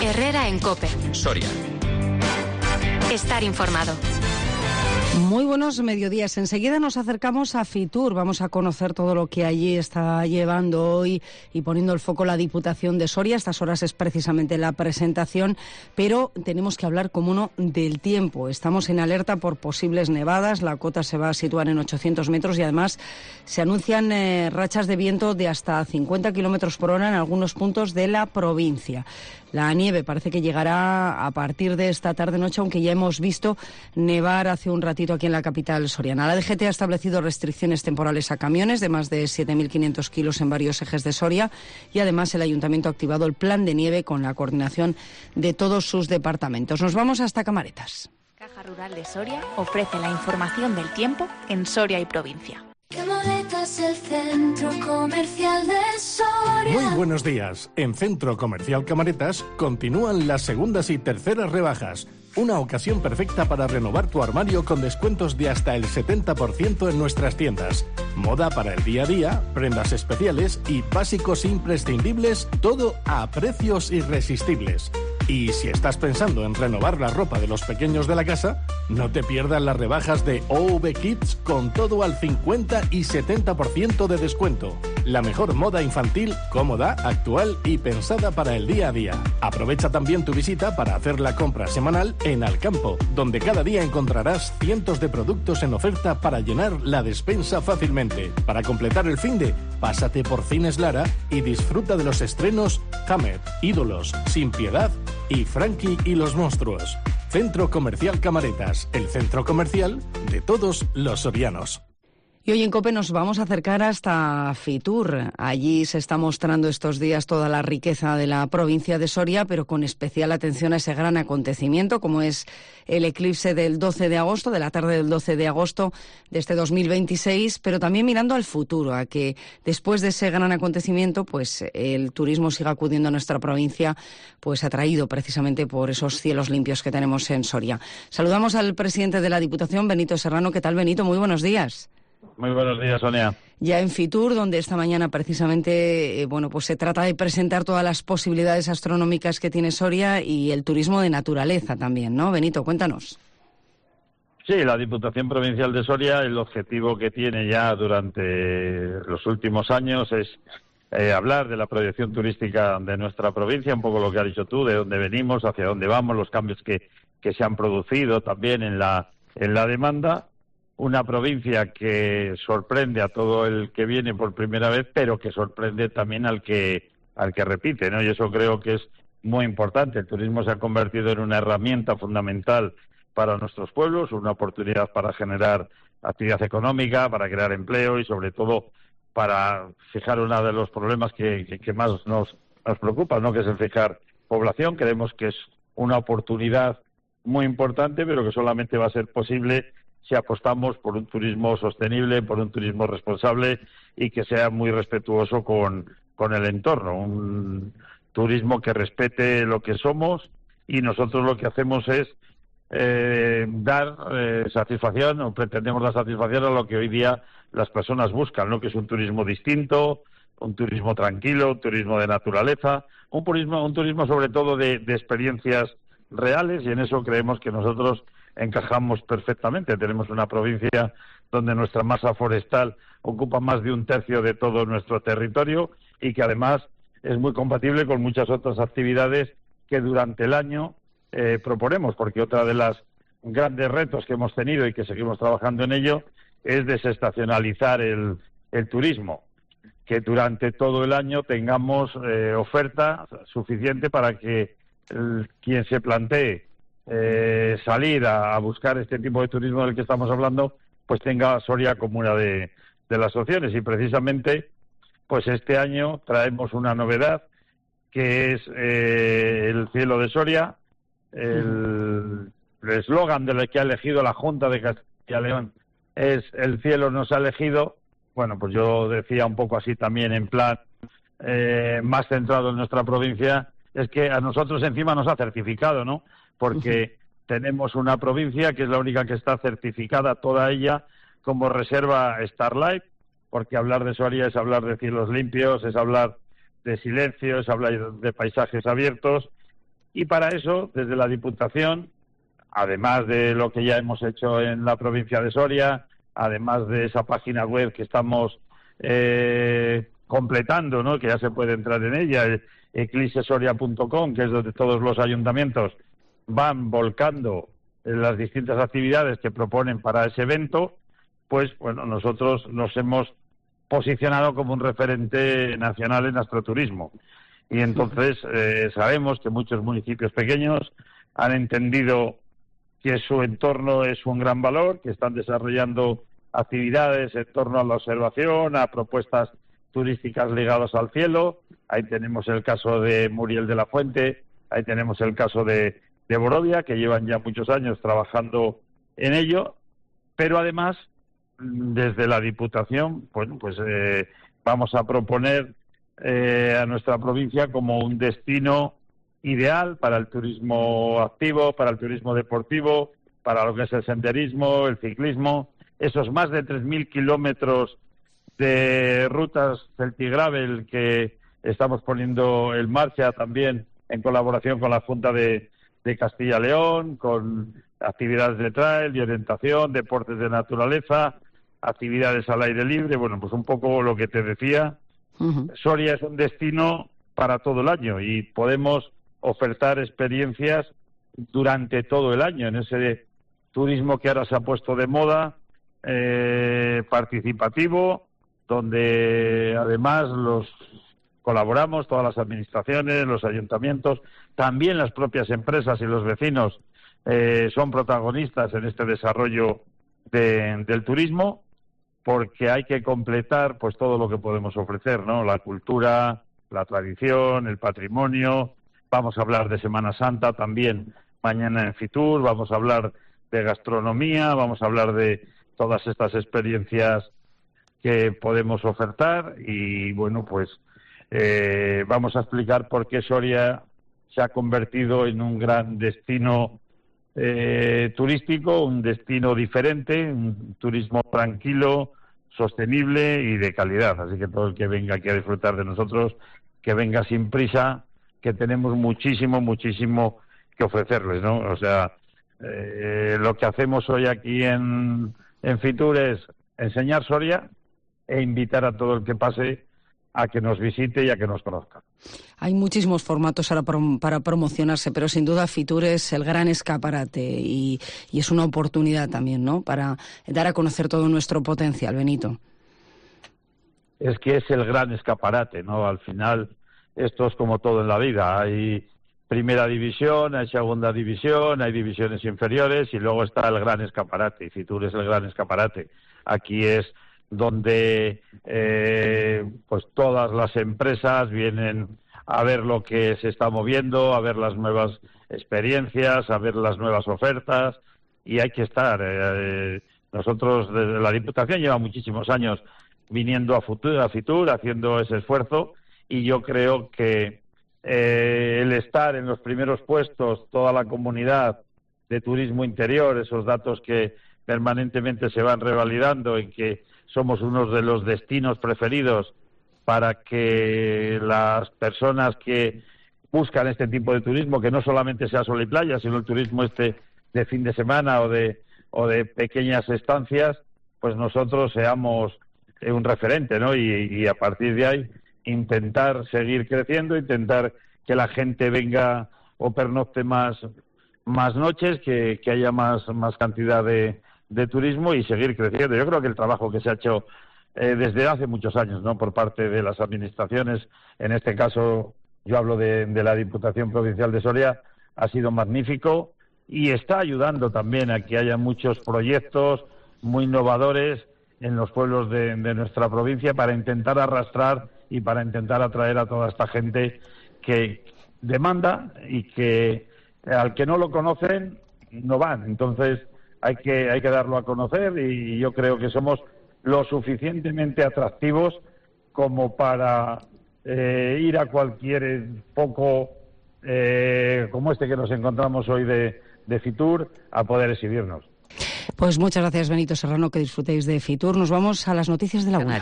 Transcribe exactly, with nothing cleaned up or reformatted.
Herrera en COPE. Soria. Estar informado. Muy buenos mediodías. Enseguida nos acercamos a Fitur. Vamos a conocer todo lo que allí está llevando hoy y poniendo el foco la Diputación de Soria. Estas horas es precisamente la presentación, pero tenemos que hablar, como no, del tiempo. Estamos en alerta por posibles nevadas. La cota se va a situar en ochocientos metros y además se anuncian eh, rachas de viento de hasta cincuenta kilómetros por hora en algunos puntos de la provincia. La nieve parece que llegará a partir de esta tarde-noche, aunque ya hemos visto nevar hace un ratito aquí en la capital soriana. La D G T ha establecido restricciones temporales a camiones de más de siete mil quinientos kilos en varios ejes de Soria y además el Ayuntamiento ha activado el plan de nieve con la coordinación de todos sus departamentos. Nos vamos hasta Camaretas. Caja Rural de Soria ofrece la información del tiempo en Soria y provincia. Camaretas, el centro comercial de Soria. Muy buenos días. En Centro Comercial Camaretas continúan las segundas y terceras rebajas. Una ocasión perfecta para renovar tu armario con descuentos de hasta el setenta por ciento en nuestras tiendas. Moda para el día a día, prendas especiales y básicos imprescindibles, todo a precios irresistibles. Y si estás pensando en renovar la ropa de los pequeños de la casa, no te pierdas las rebajas de O V Kids con todo al cincuenta y setenta por ciento de descuento. La mejor moda infantil, cómoda, actual y pensada para el día a día. Aprovecha también tu visita para hacer la compra semanal en Alcampo, donde cada día encontrarás cientos de productos en oferta para llenar la despensa fácilmente. Para completar el finde, pásate por Cines Lara y disfruta de los estrenos Hammer, Ídolos, Sin Piedad y Frankie y los monstruos. Centro Comercial Camaretas, el centro comercial de todos los sorianos. Y hoy en COPE nos vamos a acercar hasta Fitur. Allí se está mostrando estos días toda la riqueza de la provincia de Soria, pero con especial atención a ese gran acontecimiento, como es el eclipse del doce de agosto, de la tarde del doce de agosto de este dos mil veintiséis, pero también mirando al futuro, a que después de ese gran acontecimiento, pues el turismo siga acudiendo a nuestra provincia, pues atraído precisamente por esos cielos limpios que tenemos en Soria. Saludamos al presidente de la Diputación, Benito Serrano. ¿Qué tal, Benito? Muy buenos días. Muy buenos días, Sonia. Ya en Fitur, donde esta mañana precisamente eh, bueno, pues se trata de presentar todas las posibilidades astronómicas que tiene Soria y el turismo de naturaleza también, ¿no? Benito, cuéntanos. Sí, la Diputación Provincial de Soria, el objetivo que tiene ya durante los últimos años es eh, hablar de la proyección turística de nuestra provincia, un poco lo que has dicho tú, de dónde venimos, hacia dónde vamos, los cambios que, que se han producido también en la, en la demanda. Una provincia que sorprende a todo el que viene por primera vez, pero que sorprende también al que al que repite, ¿no? Y eso creo que es muy importante. El turismo se ha convertido en una herramienta fundamental para nuestros pueblos, una oportunidad para generar actividad económica, para crear empleo y sobre todo para fijar uno de los problemas que, que, que más nos, nos preocupa, ¿no? Que es el fijar población. Creemos que es una oportunidad muy importante, pero que solamente va a ser posible si apostamos por un turismo sostenible, por un turismo responsable y que sea muy respetuoso con, con el entorno. Un turismo que respete lo que somos y nosotros lo que hacemos es eh, dar eh, satisfacción o pretendemos dar satisfacción a lo que hoy día las personas buscan, ¿no? Que es un turismo distinto, un turismo tranquilo, un turismo de naturaleza, un turismo, un turismo sobre todo de, de experiencias reales y en eso creemos que nosotros encajamos perfectamente. Tenemos una provincia donde nuestra masa forestal ocupa más de un tercio de todo nuestro territorio y que además es muy compatible con muchas otras actividades que durante el año eh, proponemos, porque otra de las grandes retos que hemos tenido y que seguimos trabajando en ello es desestacionalizar el, el turismo, que durante todo el año tengamos eh, oferta suficiente para que el, quien se plantee Eh, salir a, a buscar este tipo de turismo del que estamos hablando, pues tenga Soria como una de, de las opciones. Y precisamente, pues este año traemos una novedad, que es eh, el cielo de Soria. El eslogan del que ha elegido la Junta de Castilla y León es "el cielo nos ha elegido". Bueno, pues yo decía un poco así también en plan eh, más centrado en nuestra provincia, es que a nosotros encima nos ha certificado, ¿no? Porque uh-huh. tenemos una provincia que es la única que está certificada toda ella como reserva Starlight, porque hablar de Soria es hablar de cielos limpios, es hablar de silencio, es hablar de paisajes abiertos Y para eso, desde la Diputación, además de lo que ya hemos hecho en la provincia de Soria, además de esa página web que estamos eh, completando, ¿no?, que ya se puede entrar en ella, eclipse soria punto com, que es donde todos los ayuntamientos van volcando las distintas actividades que proponen para ese evento, pues bueno, nosotros nos hemos posicionado como un referente nacional en astroturismo. Y entonces eh, sabemos que muchos municipios pequeños han entendido que su entorno es un gran valor, que están desarrollando actividades en torno a la observación, a propuestas turísticas ligadas al cielo. Ahí tenemos el caso de Muriel de la Fuente, ahí tenemos el caso de, de Borovia, que llevan ya muchos años trabajando en ello, pero además, desde la Diputación, bueno, pues eh, vamos a proponer eh, a nuestra provincia como un destino ideal para el turismo activo, para el turismo deportivo, para lo que es el senderismo, el ciclismo, esos más de tres mil kilómetros de rutas Celtigravel que estamos poniendo en marcha también en colaboración con la Junta de, de Castilla y León, con actividades de trail, de orientación, deportes de naturaleza, actividades al aire libre. Bueno, pues un poco lo que te decía. Uh-huh. Soria es un destino para todo el año y podemos ofertar experiencias durante todo el año en ese turismo que ahora se ha puesto de moda, eh, participativo, donde además los colaboramos todas las administraciones, los ayuntamientos, también las propias empresas y los vecinos eh, son protagonistas en este desarrollo de, del turismo, porque hay que completar pues todo lo que podemos ofrecer, ¿no? La cultura, la tradición, el patrimonio. Vamos a hablar de Semana Santa también mañana en Fitur, vamos a hablar de gastronomía, vamos a hablar de todas estas experiencias que podemos ofertar y, bueno, pues eh, vamos a explicar por qué Soria se ha convertido en un gran destino eh, turístico, un destino diferente, un turismo tranquilo, sostenible y de calidad. Así que todo el que venga aquí a disfrutar de nosotros, que venga sin prisa, que tenemos muchísimo, muchísimo que ofrecerles, ¿no? O sea, eh, lo que hacemos hoy aquí en, en Fitur es enseñar Soria e invitar a todo el que pase a que nos visite y a que nos conozca. Hay muchísimos formatos ahora prom- para promocionarse, pero sin duda Fitur es el gran escaparate y, y es una oportunidad también, ¿no?, para dar a conocer todo nuestro potencial, Benito. Es que es el gran escaparate, ¿no? Al final, esto es como todo en la vida. Hay primera división, hay segunda división, hay divisiones inferiores y luego está el gran escaparate. Y Fitur es el gran escaparate. Aquí es donde eh, pues todas las empresas vienen a ver lo que se está moviendo, a ver las nuevas experiencias, a ver las nuevas ofertas, y hay que estar. Eh, nosotros desde la Diputación lleva muchísimos años viniendo a Fitur, a Fitur, haciendo ese esfuerzo, y yo creo que eh, el estar en los primeros puestos, toda la comunidad de turismo interior, esos datos que permanentemente se van revalidando en que somos uno de los destinos preferidos para que las personas que buscan este tipo de turismo, que no solamente sea sol y playa, sino el turismo este de fin de semana o de o de pequeñas estancias, pues nosotros seamos un referente, ¿no? Y, y a partir de ahí intentar seguir creciendo, intentar que la gente venga o pernocte más más noches, que, que haya más más cantidad de de turismo y seguir creciendo. Yo creo que el trabajo que se ha hecho eh, desde hace muchos años, ¿no?, por parte de las administraciones, en este caso yo hablo de, de la Diputación Provincial de Soria, ha sido magnífico y está ayudando también a que haya muchos proyectos muy innovadores en los pueblos de, de nuestra provincia para intentar arrastrar y para intentar atraer a toda esta gente que demanda y que al que no lo conocen no van. Entonces hay que hay que darlo a conocer y yo creo que somos lo suficientemente atractivos como para eh, ir a cualquier foco eh, como este que nos encontramos hoy de, de Fitur a poder exhibirnos. Pues muchas gracias, Benito Serrano, que disfrutéis de Fitur. Nos vamos a las noticias de la una.